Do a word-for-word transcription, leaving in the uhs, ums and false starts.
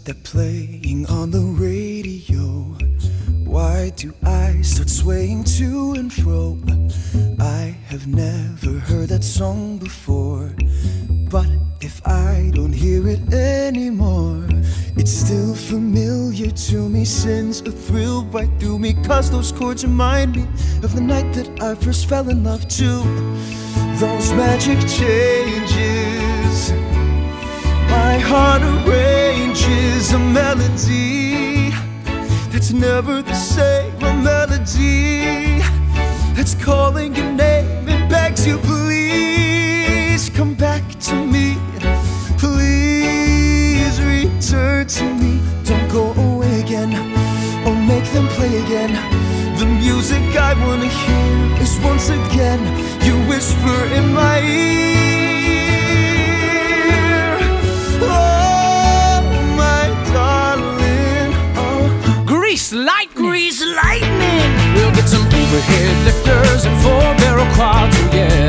They're playing on the radio. Why do I start swaying to and fro? I have never heard that song before, but if I don't hear it anymore, it's still familiar to me, sends a thrill right through me, 'cause those chords remind me of the night that I first fell in love too. Those magic changes, my heart arranges a melody that's never the same, a melody that's calling your name and begs you, please come back to me, please return to me, don't go away again, or make them play again. The music I wanna hear is once again you whisper in my ear. Oh, my darling. Oh. Grease lightning. Grease lightning. We'll get some overhead lifters and four barrel quads, oh yeah.